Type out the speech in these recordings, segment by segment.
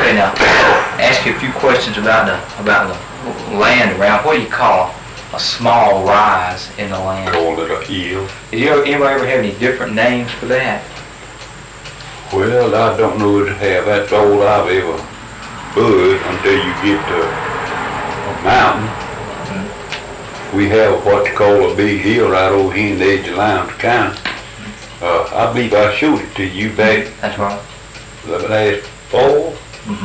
Okay, now, ask you a few questions about the land around. What do you call a small rise in the land? Call it a hill. Did anybody ever have any different names for that? Well, I don't know what to have. That's all I've ever heard until you get to a mountain. We have what they call a big hill right over here in the edge of Lowndes County. I believe I showed it to you back That's right. last fall.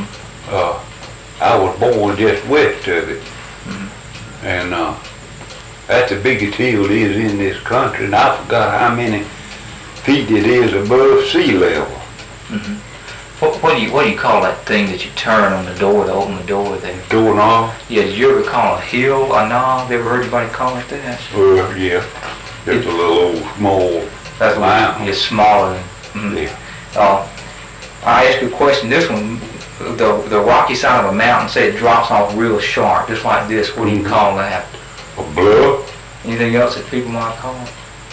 I was born just west of it. And that's the biggest hill it is in this country, and I forgot how many feet it is above sea level. What do you call that thing that you turn on the door to open the door there? Doorknob? Yeah, did you ever call a hill a knob? Ever heard anybody call it that? Yeah. It's a little old small That's mountain. It's smaller than. Yeah. I ask you a question. This one, the rocky side of a mountain, say it drops off real sharp, just like this. What do you call that? A bluff? Anything else that people might call it?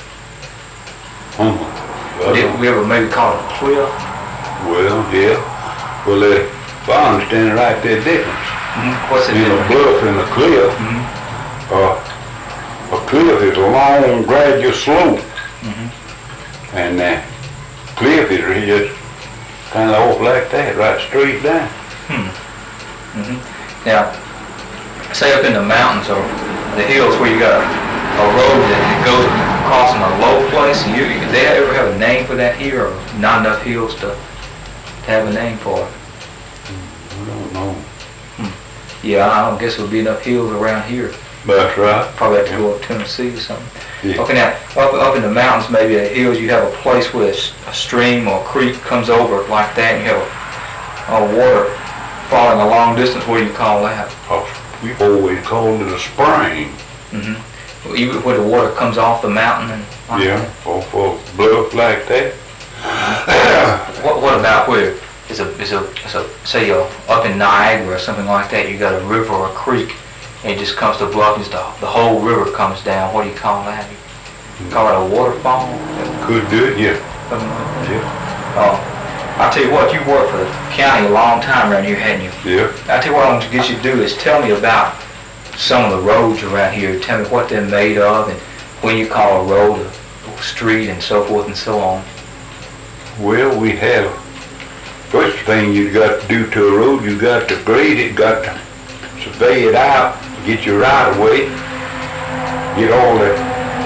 Did we ever maybe call it a cliff? Well, yeah. Well, if I understand it right, there's a difference. What's the In a difference? bluff and a cliff, a cliff is a long, gradual slope. And cliff is just kind of off like that, right straight down. Now, say up in the mountains or the hills where you got a road that goes crossing a low place, did they ever have a name for that here, or not enough hills to have a name for it? I don't know. Yeah, I don't guess there would be enough hills around here. That's right. Probably have to go up Tennessee or something. Yeah. Okay, now, up in the mountains, maybe the hills, you have a place where a stream or a creek comes over like that, and you have a water falling a long distance. What do you call that? We've always called it a spring. Even where the water comes off the mountain and like Yeah, that? off a bluff like that. What about where say up in Niagara or something like that, you got a river or a creek, and it just comes to bluff and stuff. The whole river comes down. What do you call that? You call it a waterfall? Could do it, yeah. Something like that? Yeah. I'll tell you what, you worked for the county a long time around here, hadn't you? Yeah. I'll tell you what I want to get you to do is tell me about some of the roads around here. Tell me what they're made of and when you call a road a street and so forth and so on. Well, we have, first thing you got to do to a road, you got to grade it, got to survey it out, get your right of way, get all the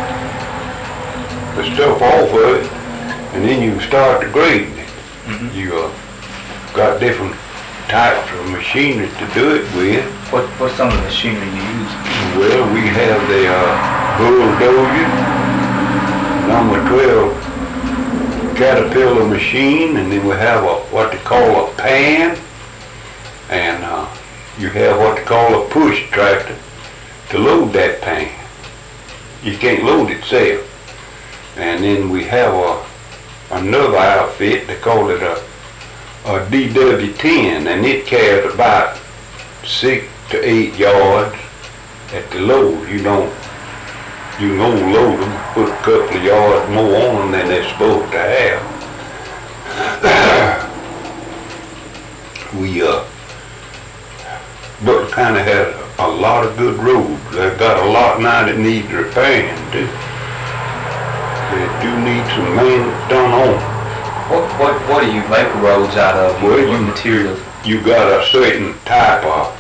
stuff off of it, and then you start to grade it. You got different types of machinery to do it with. What's some of the machinery you use? Well, we have the bulldozer, number 12 Caterpillar machine, and then we have what they call a pan, and you have what they call a push tractor to load that pan. You can't load it self. And then we have another outfit, they call it a DW10, and it carries about 6 to 8 yards at the load. You can overload them, put a couple of yards more on them than they're supposed to have. But kind of has a lot of good roads. They've got a lot now that needs repairing too. They do need some maintenance done on them. What do you make roads out of? Well, What materials? You got a certain type of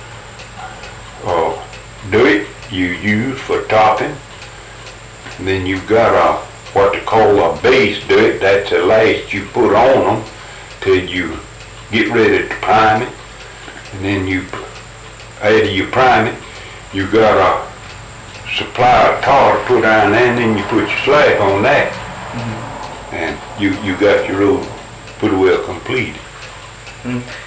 dirt you use for topping. And then you got what they call a base dirt. That's the last you put on them till you get ready to prime it. And then after you prime it, you got a supply of tar to put down there, and then you put your slag on that. And you got your road pretty well completed.